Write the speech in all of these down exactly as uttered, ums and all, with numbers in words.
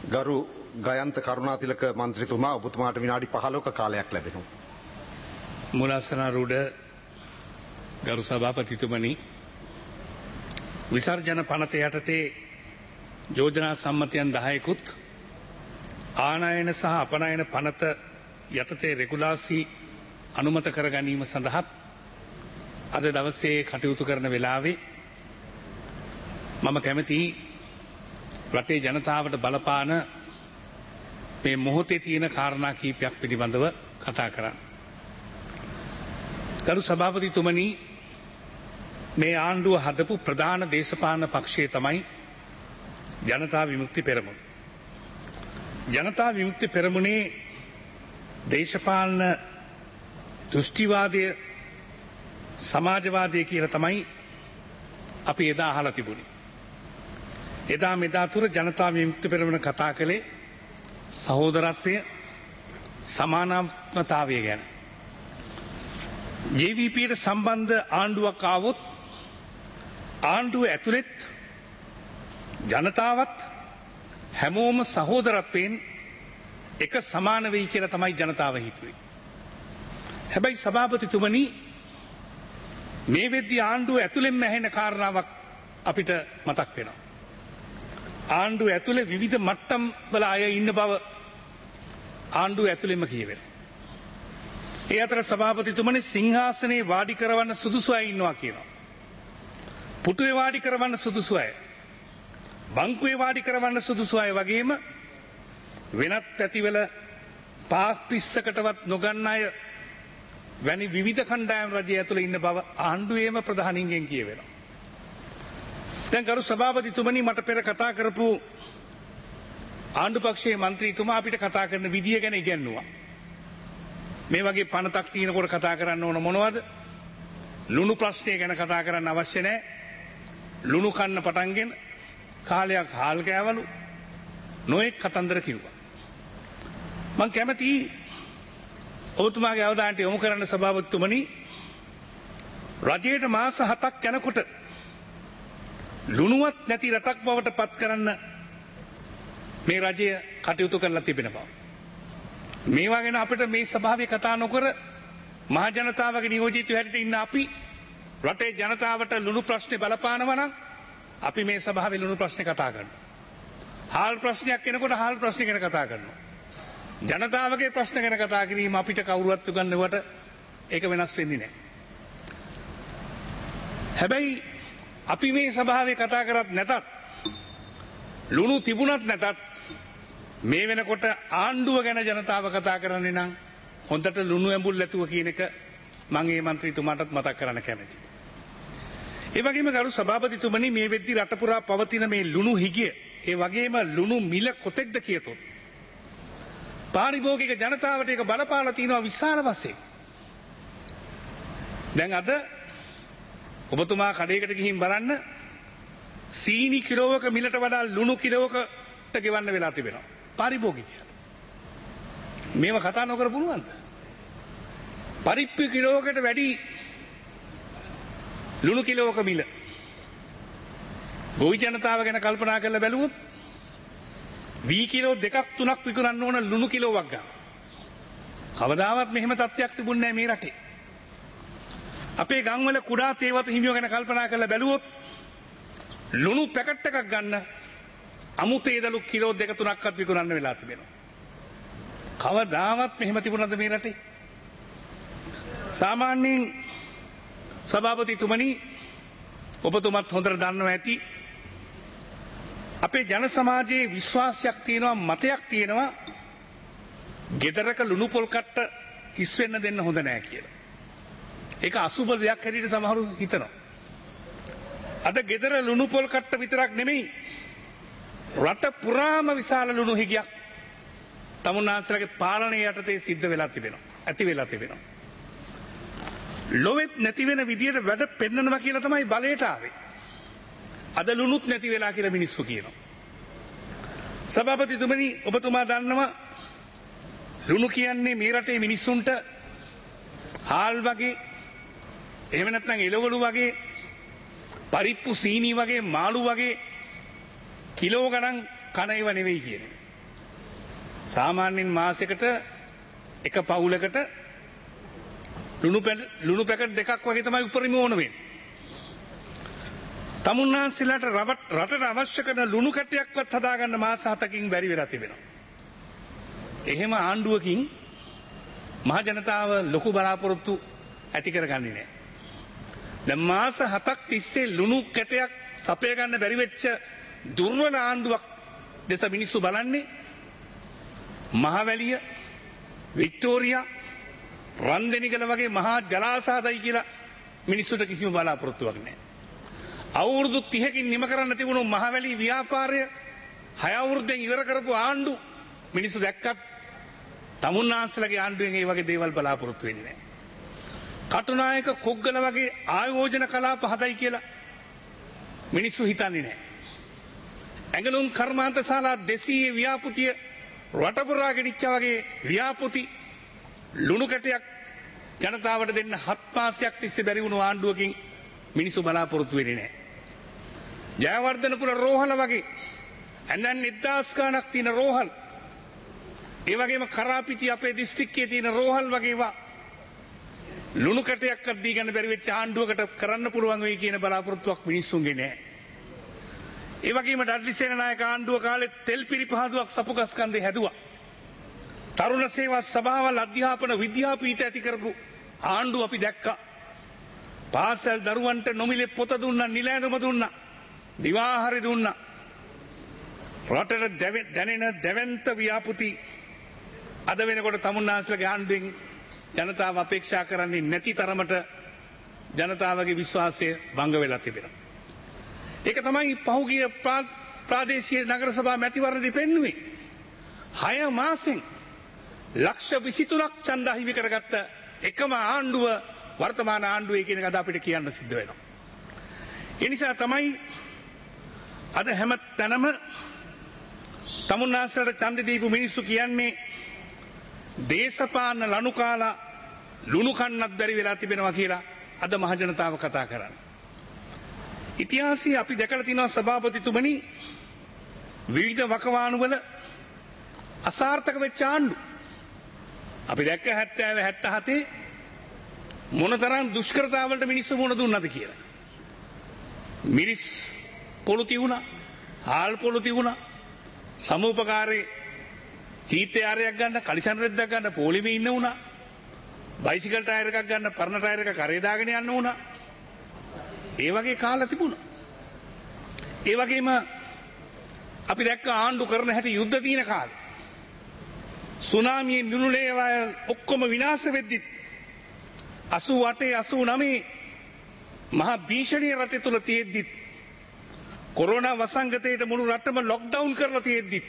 ගරු ගයන්ත කරුණාතිලක මන්ත්‍රීතුමා ඔබතුමාට විනාඩි පහළොවක කාලයක් ලැබෙනවා. මුලාසනාරූඪ ගරු සභාපතිතුමනි, විසර්ජන පනත යටතේ යෝජනා සම්මතයන් දහයකුත් ආනයන සහ අපනයන පනත යටතේ රෙගුලාසි අනුමත කර ගැනීම සඳහත් අද දවසේ කටයුතු කරන වෙලාවේ මම කැමති රටේ ජනතාවට බලපාන මේ මොහොතේ තියෙන කාරණා කීපයක් පිළිබඳව කතා කරන්න. ගරු සභාපතිතුමනි, මේ ආණ්ඩුව හදපු ප්‍රධාන දේශපාලන පක්ෂය තමයි ජනතා විමුක්ති පෙරමුණ. ජනතා විමුක්ති පෙරමුණේ දේශපාලන දෘෂ්ටිවාදය සමාජවාදය කියලා තමයි අපි එදා අහලා තිබුණේ. එදා මෙදා තුර ජනතා විමුක්ති පෙරමුණ කතා කළේ සහෝදරත්වය, සමානාත්මතාවය ගැන. ජේ වී පීට සම්බන්ධ ආණ්ඩුවක් ආවොත් ආණ්ඩුව ඇතුළෙත් ජනතාවත් හැමෝම සහෝදරත්වයෙන් එක සමාන වෙයි කියලා තමයි ජනතාව හිතුවේ. හැබැයි සභාපතිතුමනි, මේ වෙද්දී ආණ්ඩුව ඇතුළෙන්ම ඇහෙන කාරණාවක් අපිට මතක් වෙනවා. ආණ්ඩුව ඇතුළේ විවිධ මට්ටම් වල අය ඉන්න බව ආණ්ඩුව ඇතුළෙම කියවෙනවා. ඒ අතර සභාපතිතුමනි, සිංහාසනේ වාඩි කරවන්න සුදුසු අය ඉන්නවා කියනවා. පුටුවේ වාඩි කරවන්න සුදුසු අය, බංකුවේ වාඩි කරවන්න සුදුසු අය වගේම වෙනත් ඇතිවල පාක් පිස්සකටවත් නොගන්න අය වැනි විවිධ කණ්ඩායම් රජය ඇතුළේ ඉන්න බව ආණ්ඩුවේම ප්‍රධානීන්ගෙන් කියවෙනවා. දැන් ගරු සභාපතිතුමනි, මට පෙර කතා කරපු ආණ්ඩු පක්ෂයේ මන්ත්‍රීතුමා අපිට කතා කරන විදිය ගැන ඉගැන්නුවා. මේ වගේ පනතක් තියෙනකොට කතා කරන්න ඕන මොනවද? ලුණු ප්‍රශ්නය ගැන කතා කරන්න අවශ්‍ය නැහැ. ලුණු කන්න පටන්ගෙන කාලයක් හාල් කෑවලු නොඑක් කතන්දර කිව්වා. මං කැමති ඔබතුමාගේ අවධානයට යොමු කරන්න සභාපතිතුමනි, රජයට මාස හතක් යනකොට ලුණුවත් නැති රටක් බවට පත් කරන්න මේ රජය කටයුතු කරලා තිබෙන බව. මේවා ගැන අපිට මේ සභාවේ කතා නොකර මහ ජනතාවගේ නියෝජිතයෝ හැටියට ඉන්න අපි රටේ ජනතාවට ලුණු ප්‍රශ්නේ බලපානවා නම් අපි මේ සභාවේ ලුණු ප්‍රශ්නේ කතා කරනවා. හාල් ප්‍රශ්නයක් එනකොට හාල් ප්‍රශ්නේ ගැන කතා කරනවා. ජනතාවගේ ප්‍රශ්න ගැන කතා කිරීම අපිට කවුරුවත් උගන්වුවට ඒක වෙනස් වෙන්නේ නැහැ. හැබැයි අපි මේ සභාවේ කතා කරත් නැතත්, ලුණු තිබුණත් නැතත්, මේ වෙනකොට ආණ්ඩුව ගැන ජනතාව කතා කරන්නේ නම් හොඳට ලුණු ඇඹුල් ඇතුව කියන එක මම මේ මන්ත්‍රීතුමාටත් මතක් කරන්න කැමතියි. ඒ වගේම ගරු සභාපතිතුමනි, මේ වෙද්දී රට පුරා පවතින මේ ලුණු හිගිය, ඒ වගේම ලුණු මිල කොතෙක්ද කියතොත් පාරිභෝගික ජනතාවට ඒක බලපාලා තියෙනවා විශාල වශයෙන්. දැන් අද ඔබතුමා කඩේකට ගිහින් බලන්න, සීනි කිලෝවක මිලට වඩා ලුණු කිලෝවකට ගෙවන්න වෙලා තිබෙනවා පාරිභෝගිකයා. මේව කතා නොකර පුළුවන්ද? පරිප්පු කිලෝවකට වැඩි ලුණු කිලෝවක මිල. ගොවි ජනතාව ගැන කල්පනා කරලා බැලුවොත් වී කිලෝ දෙකක් තුනක් විකුණන්න ඕන ලුණු කිලෝවක් ගන්න. කවදාවත් මෙහෙම තත්ත්වයක් තිබුණේ නැහැ මේ රටේ. අපේ ගම්වල කුඩා තේවතු හිමියෝ ගැන කල්පනා කරලා බැලුවොත් ලුණු පැකට් එකක් ගන්න අමුතේදලු කිලෝ දෙක තුනක්වත් විකුණන්න වෙලා තිබෙනවා. කවදාවත් මෙහෙම තිබුණාද මේ රටේ? සාමාන්‍යයෙන් සභාපතිතුමනි, ඔබතුමත් හොඳට දන්නවා ඇති, අපේ ජන සමාජයේ විශ්වාසයක් තියෙනවා, මතයක් තියෙනවා, ගෙදරක ලුණු පොල් කට්ට හිස් වෙන්න දෙන්න හොඳ නැහැ කියලා. ඒක අසුබ දෙයක් හැටියට සමහරු හිතනවා. අද ගෙදර ලුණු පොල් කට්ට විතරක් නෙමෙයි, රට පුරාම විශාල ලුණු හිගියක් තමුන්නාන්සේලාගේ පාලනය යටතේ සිද්ධ වෙලා තිබෙනවා, ඇති වෙලා තිබෙනවා. ලොවෙත් නැති වෙන විදියට වැඩ පෙන්නනවා කියලා තමයි බලයට ආවේ. අද ලුණුත් නැති වෙලා කියලා මිනිස්සු කියනවා. සභාපතිතුමනි, ඔබතුමා දන්නවා ලුණු කියන්නේ මේ රටේ මිනිස්සුන්ට හාල් වගේ, එහෙම නැත්නම් එළවලු වගේ, පරිප්පු සීනි වගේ, මාළු වගේ කිලෝ ගණන් කන ඒවා නෙවෙයි කියන්නේ. සාමාන්‍යයෙන් මාසෙකට එක පවුලකට ලුණු ලුණු පැකට් දෙකක් වගේ තමයි උපරිම ඕන වෙන්නේ. තමුන්නාන්සලාට රටට අවශ්‍ය කරන ලුණු කැටයක්වත් හදාගන්න මාස හතකින් බැරි වෙලා තිබෙනවා. එහෙම ආණ්ඩුවකින් මහ ජනතාව ලොකු බලාපොරොත්තු ඇති කරගන්නේ නැහැ. දැන් මාස හතක් තිස්සේ ලුණු කැටයක් සපය ගන්න බැරි වෙච්ච දුර්වල ආණ්ඩුවක් දෙස මිනිස්සු බලන්නේ. මහවැලිය, වික්ටෝරියා, රන්දෙනිගල වගේ මහා ජලාශයයි කියලා මිනිස්සුන්ට කිසිම බලාපොරොත්තුවක් නැහැ. අවුරුදු තිහකින් නිම කරන්න තිබුණු මහවැලි ව්‍යාපාරය හය අවුරුද්දෙන් ඉවර කරපු ආණ්ඩු මිනිස්සු දැක්කත් තමුන්නාන්සලගේ ආණ්ඩුවෙන් ඒ වගේ දේවල් බලාපොරොත්තු වෙන්නේ නැහැ. කටුනායක කොග්ගල වගේ ආයෝජන කලාප හදයි කියලා මිනිස්සු හිතන්නේ නැහැ. ඇඟලුම් කර්මාන්ත ශාලා දෙසීය ව්‍යාපෘතිය රටපුරා ගෙනිච්චා වගේ ව්‍යාපෘති ලුණු කැටයක් ජනතාවට දෙන්න හත් මාසයක් තිස්සේ බැරි වුණු ආණ්ඩුවකින් මිනිස්සු බලාපොරොත්තු වෙන්නේ නැහැ. ජයවර්ධනපුර රෝහල වගේ ඇඳන් එක්දාස් ගාණක් තියෙන රෝහල්, ඒ වගේම කරාපිටි අපේ දිස්ත්‍රික්කයේ තියෙන රෝහල් වගේවා ලුණු කැටයක්වත් දී ගන්න බැරි වෙච්ච ආණ්ඩුවකට කරන්න පුළුවන් වෙයි කියන බලාපොරොත්තුවක් මිනිස්සුන්ගේ නැහැ. ඒ වගේම ඩඩ්ලි සේනානායක ආණ්ඩුව කාලේ තෙල් පිරිපහදුවක් සපුගස් කන්දේ හැදුවා. තරුණ සේවා සභාවල් අධ්‍යාපන විද්‍යාපීඨ ඇති කරපු ආණ්ඩුව අපි දැක්කා. පාසල් දරුවන්ට නොමිලේ පොත දුන්නා, නිලැඳුම දුන්නා, දිවාහාරි දුන්නා. රටට දැනෙන දැවැන්ත ව්‍යාපෘති අද වෙනකොට තමුන්නාන්සලගේ ආණ්ඩුවෙන් ජනතාව අපේක්ෂා කරන්නේ නැති තරමට ජනතාවගේ විශ්වාසය භංග වෙලා තිබෙනවා. ඒක තමයි පහුගිය ප්‍රාදේශීය නගර සභා මැතිවරණදී පෙන්වුවේ. හය මාසෙන් ලක්ෂ විසිතුනක් ඡන්ද හිමි කරගත්ත එකම ආණ්ඩුව වර්තමාන ආණ්ඩුවේ කියන එක අද අපිට කියන්න සිද්ධ වෙනවා. ඒ නිසා තමයි අද හැම තැනම තමුන්නාන්සලට ඡන්ද දීපු මිනිස්සු කියන්නේ දේශපාලන ලනු කාලා ලුණු කන්නත් බැරි වෙලා තිබෙනවා කියලා අද මහ ජනතාව කතා කරන්නේ. ඉතිහාසයේ අපි දැකලා තියෙනවා සභාපතිතුමනි විවිධ වකවානුවල අසාර්ථක වෙච්ච ආණ්ඩු. අපි දැක්ක හැත්තෑ හැත්තහතේ මොනතරම් දුෂ්කරතාවලට මිනිස්සු මුහුණ දුන්නද කියලා. මිරිස් පොළු තියුණා, හාල් පොළු තියුණා, සමූපකාරේ චීත්‍යාරයක් ගන්න, කලිසම් රෙද්දක් ගන්න පොලිමේ ඉන්න වුණා. බයිසිකල් ටයර් එකක් ගන්න පරණ ටයර් එක කරේ දාගෙන යන්න වුණා. ඒ වගේ කාලා තිබුණා. ඒ වගේම අපි දැක්ක ආණ්ඩු කරන හැටි යුද්ධ තියෙන කාලේ. සුනාමියෙන් ලුණු ලේවල් ඔක්කොම විනාශ වෙද්දි අසූ අටේ අසූ නවයේ මහා භීෂණීය රටේ තුල තියෙද්දි කොරෝනා වසංගතයට මුළු රටම ලොක්ඩවුන් කරලා තියෙද්දි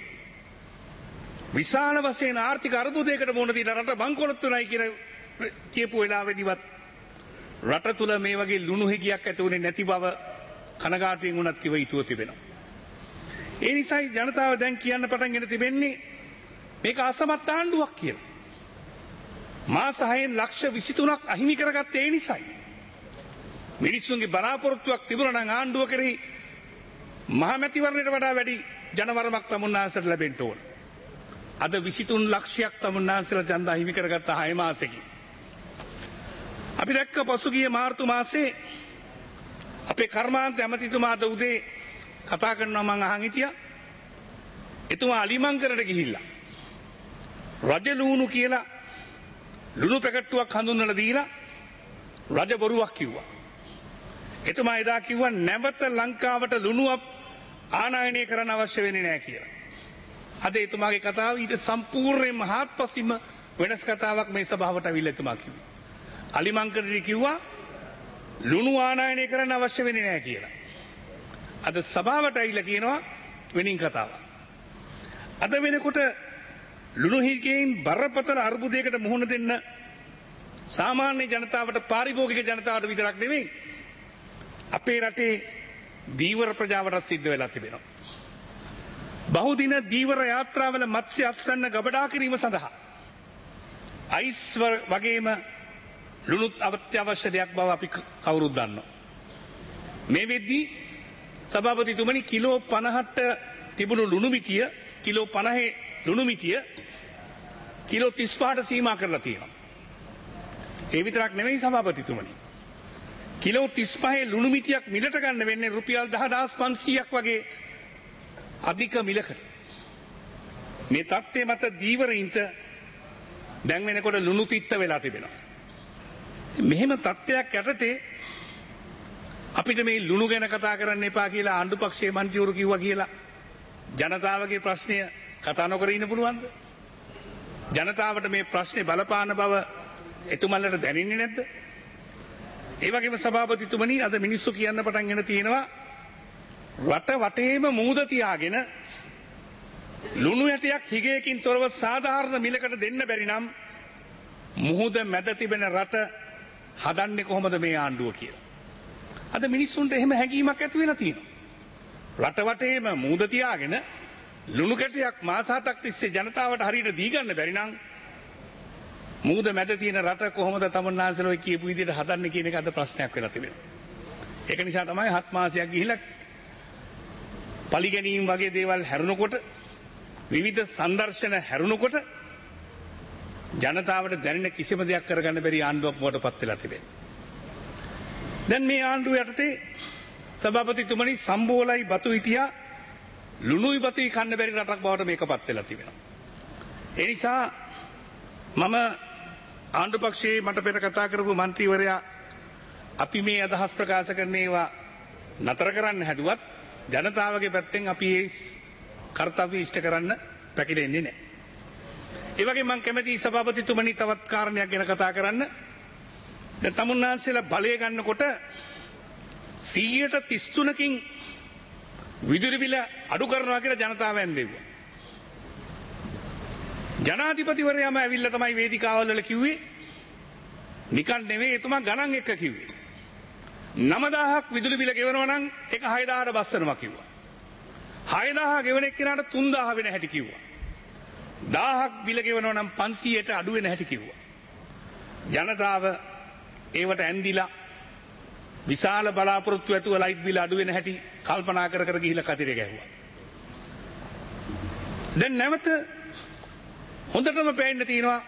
විශාල වශයෙන් ආර්ථික අර්බුදයකට මුහුණ දීලා රට බංකොලොත් වෙනයි කියලා කියපු වෙලාවෙදිවත් රට තුල මේ වගේ ලුණු හිගියක් ඇති වුණේ නැති බව කනගාටුවෙන් උනත් කිව යුතුව තිබෙනවා. ඒ නිසායි ජනතාව දැන් කියන්න පටන් ගෙන තිබෙන්නේ මේක අසමත් ආණ්ඩුවක් කියලා. මාස හයෙන් ලක්ෂ විසිතුනක් අහිමි කරගත්තේ ඒ නිසායි. මිනිස්සුන්ගේ බලාපොරොත්තුවක් තිබුණා නම් ආණ්ඩුව කෙරෙහි මහමැතිවරණයට වඩා වැඩි ජනවරමක් තමුන්නාන්සලට ලැබෙන්න ඕන. අද විසිතුන් ලක්ෂයක් තමුන්නාන්සලට ඡන්ද අහිමි කරගත්ත හය මාසෙකින්. අපි දැක්ක පසුගිය මාර්තු මාසේ අපේ කර්මාන්ත ඇමතිතුමා අද උදේ කතා කරනවා මං අහන් හිටියා. එතුමා අලිමංකරට ගිහිල්ලා රජ ලුණු කියලා ලුණු පැකට්ටුවක් හඳුන්වලා දීලා රජ බොරුවක් කිව්වා. එතුමා එදා කිව්වා නැවත ලංකාවට ලුණුවක් ආනයනය කරන්න අවශ්‍ය වෙන්නේ නැහැ කියලා. අද එතුමාගේ කතාව ඊට සම්පූර්ණයෙන්ම හාත්පසින්ම වෙනස් කතාවක් මේ සභාවට අවිල්ලා එතුමා කිව්වා. අලිමංකරට කිව්වා ලුණු ආනයනය කරන්න අවශ්‍ය වෙන්නේ නැහැ කියලා. අද සභාවට ඇවිල්ලා කියනවා වෙනින් කතාවක්. අද වෙනකොට ලුණු හිගයෙන් බරපතල අර්බුදයකට මුහුණ දෙන්න සාමාන්‍ය ජනතාවට පාරිභෝගික ජනතාවට විතරක් නෙමෙයි අපේ රටේ දීවර ප්‍රජාවටත් සිද්ධ වෙලා තිබෙනවා. බහුදින දීවර යාත්‍රාවල මත්ස්‍ය අස්වැන්න ගබඩා කිරීම සඳහා අයිස් වගේම ලුණුත් අත්‍යවශ්‍ය දෙයක් බව අපි කවුරුත් දන්නවා. මේ වෙද්දී සභාපතිතුමනි කිලෝ පනහට තිබුණු ලුණු මිටිය කිලෝ පනහේ ලුණු මිටිය කිලෝ තිස් පහට සීමා කරලා තියෙනවා. ඒ විතරක් නෙවෙයි සභාපතිතුමනි. කිලෝ තිස් පහේ ලුණු මිටියක් මිලට ගන්න වෙන්නේ රුපියල් දහදාස් පන්සීයක් වගේ අධික මිලකට. මේ තත්ත්වය මත දීවරයින්ට දැන් වෙනකොට ලුණු තිත්ත වෙලා තිබෙනවා. මෙහෙම තත්ත්වයක් යටතේ අපිට මේ ලුණු ගැන කතා කරන්න එපා කියලා ආණ්ඩු පක්ෂයේ මන්ත්‍රීවරු කිව්වා කියලා ජනතාවගේ ප්‍රශ්නය කතා නොකර ඉන්න පුළුවන්ද? ජනතාවට මේ ප්‍රශ්නේ බලපාන බව එතුමන්ලට දැනෙන්නේ නැද්ද? ඒ වගේම සභාපතිතුමනි අද මිනිස්සු කියන්න පටන් ගෙන තියෙනවා රට වටේම මූද තියාගෙන ලුණු ඇටයක් හිගයකින් තොරව සාධාරණ මිලකට දෙන්න බැරි නම් මුහුද මැද තිබෙන රට හදන්නේ කොහොමද මේ ආණ්ඩුව කියලා. අද මිනිස්සුන්ට එහෙම හැඟීමක් ඇති වෙලා තියෙනවා. රට වටේම මූද තියාගෙන ලුණු කැටයක් මාස හතක් තිස්සේ ජනතාවට හරියට දී ගන්න බැරි නම් මූද මැද තියෙන රට කොහොමද තමුන්නාන්සලෝ කියපු විදිහට හදන්නේ කියන එක අද ප්‍රශ්නයක් වෙලා තිබෙනවා. ඒක නිසා තමයි හත් මාසයක් ගිහිලා පලිගැනීම් වගේ දේවල් හැරුණකොට විවිධ සංදර්ශන හැරුණකොට ජනතාවට දැනෙන කිසිම දෙයක් කරගන්න බැරි ආණ්ඩුවක් බවට පත් වෙලා තිබෙනවා. දැන් මේ ආණ්ඩුව යටතේ සභාපතිතුමනි සම්බෝලයි බතු හිටියා ලුණුයි බතුයි කන්න බැරි රටක් බවට මේක පත් වෙලා තිබෙනවා. ඒ නිසා මම ආණ්ඩු පක්ෂයේ මට පෙර කතා කරපු මන්ත්‍රීවරයා අපි මේ අදහස් ප්‍රකාශ කරන ඒවා නතර කරන්න හැදුවත් ජනතාවගේ පැත්තෙන් අපි ඒ කර්තව්‍ය ඉෂ්ට කරන්න පැකිලෙන්නේ නැහැ. ඒ වගේ මම කැමති සභාපතිතුමනි තවත් කාරණයක් ගැන කතා කරන්න. දැන් තමුන්නාන්සේලා බලය ගන්නකොට සීයට තිස් තුනකින් විදුලි බිල අඩු කරනවා කියලා ජනතාව ඇන්දෙව්වා. ජනාධිපතිවරයාම ඇවිල්ලා තමයි වේදිකාවල් වල කිව්වේ. නිකන් නෙවෙයි එතුමා ගණන් එක කිව්වේ. නවදාහක් විදුලි බිල ගෙවනවා නම් ඒක හය දහසට බස්සනවා කිව්වා. හය දහස් ගෙවන එක්කෙනාට තුන් දහස් වෙන හැටි කිව්වා. දහසක් බිල ගෙවනවා නම් පන්සීයට අඩු වෙන හැටි කිව්වා. ජනතාව ඒවට ඇන්දිලා විශාල බලාපොරොත්තු ඇතුව ලයිට් බිල අඩු වෙන හැටි කල්පනා කර කර ගිහිල්ලා කතිරේ ගැහුවා. දැන් නැවත හොඳටම පේන්න තියෙනවා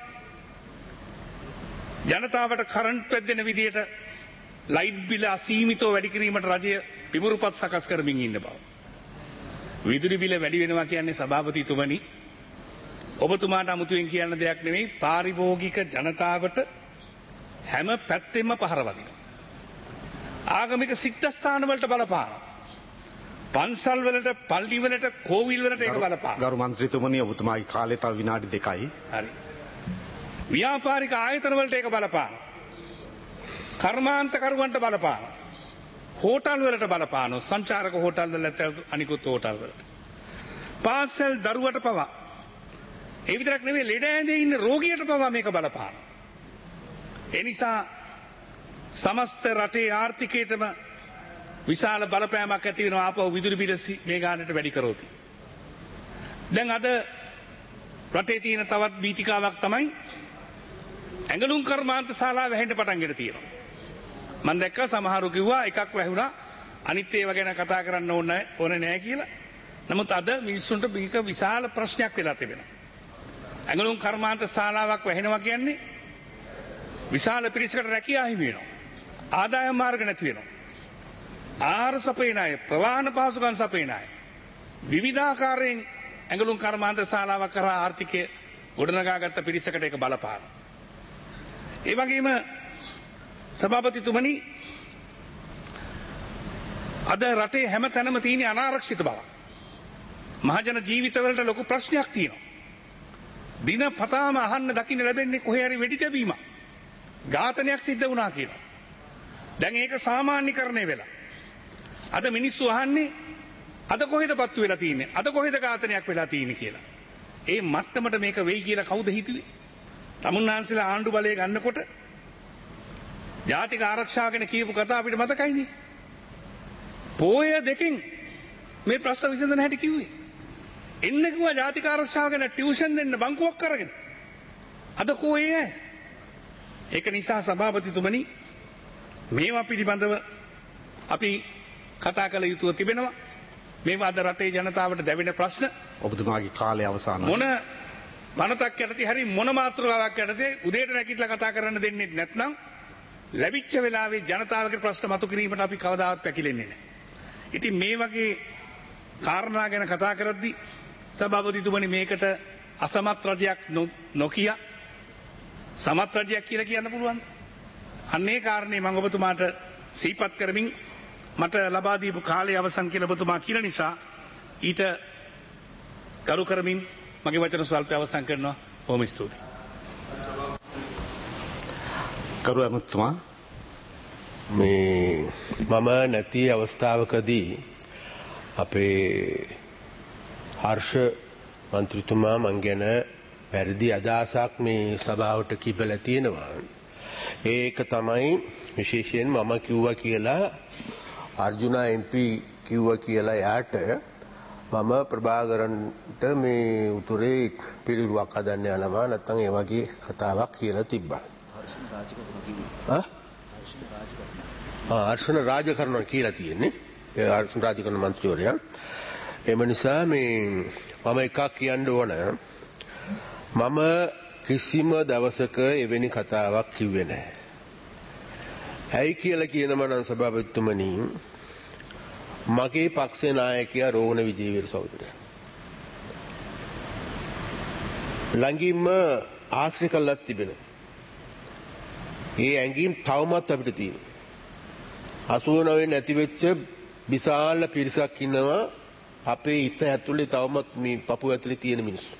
ජනතාවට කරන්ට් පැද්දෙන විදියට ලයිට් බිල අසීමිතව වැඩි කිරීමට රජය පිමුරුපත් සකස් කරමින් ඉන්න බව. විදුලි බිල වැඩි වෙනවා කියන්නේ සභාපතිතුමනි ඔබතුමාට අමුතුවෙන් කියන්න දෙයක් නෙමෙයි පාරිභෝගික ජනතාවට හැම පැත්තෙම පහර වදිනවා. ආගමික සිද්ධාස්ථාන වලට බලපාන. පන්සල් වලට පල්ලි වලට කෝවිල් වලට ඒක බලපාන. ගරු මන්ත්‍රීතුමනි ඔබතුමාගේ කාලය තව විනාඩි දෙකයි. හරි. ව්‍යාපාරික ආයතන වලට ඒක බලපාන. කර්මාන්තකරුවන්ට බලපාන. හෝටල් වලට බලපාන. සංචාරක හෝටල් වලට අනිකුත් හෝටල් වලට. පාසල් දරුවට පවා. ඒ විතරක් නෙවෙයි ලෙඩ ඇඳේ ඉන්න රෝගියට පවා මේක බලපාන. ඒ නිසා සමස්ත රටේ ආර්ථිකයටම විශාල බලපෑමක් ඇති වෙනවා ආපහු විදුලි බිල මේ ගානට වැඩි කරොත්. දැන් අද රටේ තියෙන තවත් බීතිකාවක් තමයි ඇඟලුම් කර්මාන්ත ශාලා වැහෙන්න පටන් ගෙන තියෙනවා. මම දැක්ක සමහරු කිව්වා එකක් වැහුණා අනිත් ඒවා ගැන කතා කරන්න ඕන ඕනේ නැහැ කියලා. නමුත් අද මිනිස්සුන්ට මේක විශාල ප්‍රශ්නයක් වෙලා තිබෙනවා. ඇඟලුම් කර්මාන්ත ශාලාවක් වැහෙනවා කියන්නේ විශාල පිරිසකට රැකියා හිමි වෙනවා. ආදායම් මාර්ග නැති වෙනවා. ආහාර සපයන අය, ප්‍රවාහන පහසුකම් සපයන අය විවිධාකාරයෙන් ඇඟලුම් කර්මාන්ත ශාලාවක් කරා ආර්ථිකය ගොඩනගාගත්ත පිරිසකට ඒක බලපාන. ඒ වගේම සභාපතිතුමනි අද රටේ හැම තැනම තියෙන අනාරක්ෂිත බව. මහජන ජීවිතවලට ලොකු ප්‍රශ්නයක් තියෙනවා. දින පතාම අහන්න දකින්න ලැබෙන්නේ කොහේ හරි වෙඩි තැබීමක්. ඝාතනයක් සිද්ධ වුණා කියලා. දැන් ඒක සාමාන්‍යකරණය වෙලා. අද මිනිස්සු අහන්නේ අද කොහෙද පත්තු වෙලා තියෙන්නේ? අද කොහෙද ඝාතනයක් වෙලා තියෙන්නේ කියලා. ඒ මට්ටමට මේක වෙයි කියලා කවුද හිතුවේ? තමුන්නාන්සලා ආණ්ඩු බලය ගන්නකොට ජාතික ආරක්ෂාව ගැන කියපු කතාව අපිට මතකයිනේ. පෝය දෙකෙන් මේ ප්‍රශ්න විසඳන හැටි කිව්වේ. එන්න කිව්වා ජාතික ආරක්ෂාව ගැන ටියුෂන් දෙන්න බංකුවක් කරගෙන. අද කෝයේ ඒක නිසා සභාපතිතුමනි මේවා පිළිබඳව අපි කතා කළ යුතුව තිබෙනවා. මේවා අද රටේ ජනතාවට දැවෙන ප්‍රශ්න. ඔබතුමාගේ කාලය අවසానයි. මොන පනතක් යටතේ හරි මොන මාතෘකාවක් යටතේ උදේට නැගිටලා කතා කරන්න දෙන්නේ නැත්නම් ලැබිච්ච වෙලාවේ ජනතාවගේ ප්‍රශ්න මතු කිරීමට අපි කවදාවත් පැකිලෙන්නේ නැහැ. ඉතින් මේ වගේ කාරණා ගැන කතා කරද්දී සභාපතිතුමනි මේකට අසමත් රජයක් නොකිය සමත් රජයක් කියලා කියන්න පුළුවන්ද? අන්නේ කාරණේ මම ඔබතුමාට සිහිපත් කරමින් මට ලබා දීපු කාලය අවසන් කියලා ඔබතුමා කියන නිසා ඊට කරු කරමින් මගේ වචන ස්වල්පය අවසන් කරනවා. බොහොම ස්තුතියි. කරු ඇමතුමා මේ මම නැති අවස්ථාවකදී අපේ හර්ෂ මන්ත්‍රීතුමා මං ගැන වැරදි අදහසක් මේ සභාවට කිපලා තියෙනවා. ඒක තමයි විශේෂයෙන් මම කිව්වා කියලා අර්ජුනා එම්පී කිව්වා කියලා යාට මම ප්‍රභාකරන්ට මේ උතුරේ පිළිරුවක් හදන්න යනවා නැත්නම් ඒ වගේ කතාවක් කියලා තිබ්බා. අර්ශන රාජකරණ කියලා තියෙන්නේ. ඒ අර්ශන රාජකරණ මන්ත්‍රීවරයා. එම නිසා මේ මම එකක් කියන්න ඕන. මම කිසිම දවසක එවැනි කතාවක් කිව්වේ නැහැ. ඇයි කියලා කියනම නම් සභාපතිතුමනි මගේ පක්ෂේ නායකයා රෝහණ විජේවීර සහෝදරයා. ළඟින්ම ආශ්‍රය කළත් තිබෙනවා. ඒ ඇඟීම් තවමත් අපිට තියෙනවා. අසූ නවය නැති වෙච්ච විශාල පිරිසක් ඉන්නවා අපේ හිත ඇතුලේ තවමත් මේ පපුව ඇතුලේ තියෙන මිනිස්සු.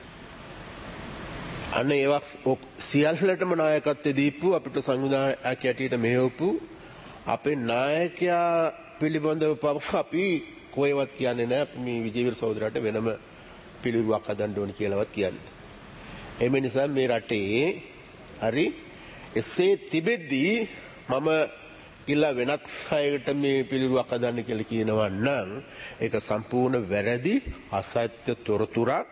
අන්න ඒවා සියල්ලටම නායකත්වයේ දීපු අපිට සංවිධානයක් ඇටියට මෙහෙවපු අපේ නායකයා පිළිබඳව අපි කොහෙවත් කියන්නේ නැහැ. අපි මේ විජේවීර සහෝදරයාට වෙනම පිළිරුවක් හදන්න ඕන කියලාවත් කියන්නේ. එමෙ නිසා මේ රටේ හරි එසේ තිබෙද්දී මම කියලා වෙනත් අයකට මේ පිළිරුවක් හදන්න කියලා කියනවා නම් ඒක සම්පූර්ණ වැරදි අසත්‍ය තොරතුරක්.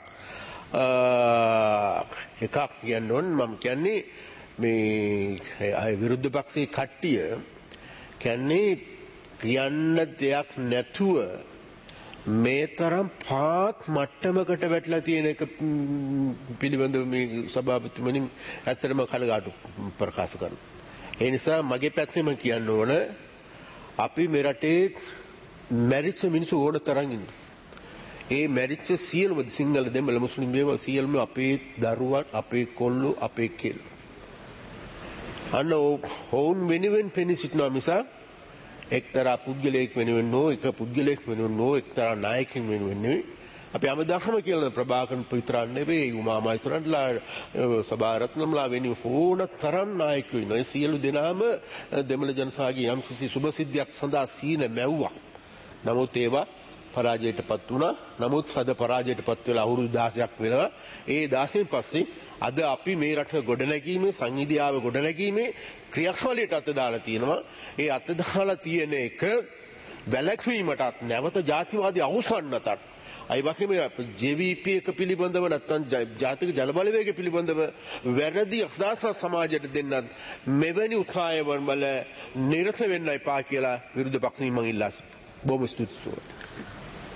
එකක් කියන්න ඕන මම කියන්නේ මේ විරුද්ධ පක්ෂයේ කට්ටිය කියන්නේ කියන්න දෙයක් නැතුව මේ තරම් පාත් මට්ටමකට වැටලා තියෙන එක පිළිබඳව මේ සභාපතිතුමනි ඇත්තටම කනගාටු ප්‍රකාශ කරනවා. ඒ නිසා මගේ පැත්තෙම කියන්න ඕන අපි මේ රටේ මැරිච්ච මිනිස්සු ඕන තරම් ඉන්නවා. ඒ මැරිච්ච සියලුම සිංහල දෙමළ මුස්ලිම් වේවා සියලුම අපේ දරුවන් අපේ කොල්ලෝ අපේ කෙල්ලෝ. අන්න ඔවුන් වෙනුවෙන් පෙනී සිටිනවා මිසක් එක්තරා පුද්ගලයෙක් වෙනුවෙන් නෝ එක පුද්ගලයෙක් වෙනුවෙන් නෝ එක්තරා නායකයෙක් වෙනුවෙන් නෙවෙයි. අපි හැමදාම කියන ප්‍රභාකරන් විතරක් නෙවෙයි උමා මහේස්ත්‍රාන්ලා සභාරත්නම්ලා වෙනි ඕන තරම් නායකයෝ ඉන්නවා. ඒ සියලු දෙනාම දෙමළ ජනතාවගේ යම්කිසි සුබසිද්ධියක් සඳහා සීන මැව්වා. නමුත් ඒවා පරාජයටපත් වුණා. නමුත් අද පරාජයටපත් වෙලා අවුරුදු දහසක් වෙනවා. ඒ දහසෙන් පස්සේ අද අපි මේ රට ගොඩනැගීමේ සංවිධාව ගොඩනැගීමේ ක්‍රියාවලියට අත දාලා තියෙනවා. ඒ අත දාලා තියෙන එක වැළැක්වීමටත් නැවත ජාතිවාදී අවසන්නටත් අයි වගේම ජේ වී පී එක පිළිබඳව නැත්නම් ජාතික ජනබලවේගය පිළිබඳව වැරදි අදහස් සමාජයට දෙන්නත් මෙවැනි උත්සාහයන් වල නිරත වෙන්න එපා කියලා විරුද්ධ පක්ෂයෙන් මම ඉල්ලා සිටිනවා. බොහොම ස්තුතියි.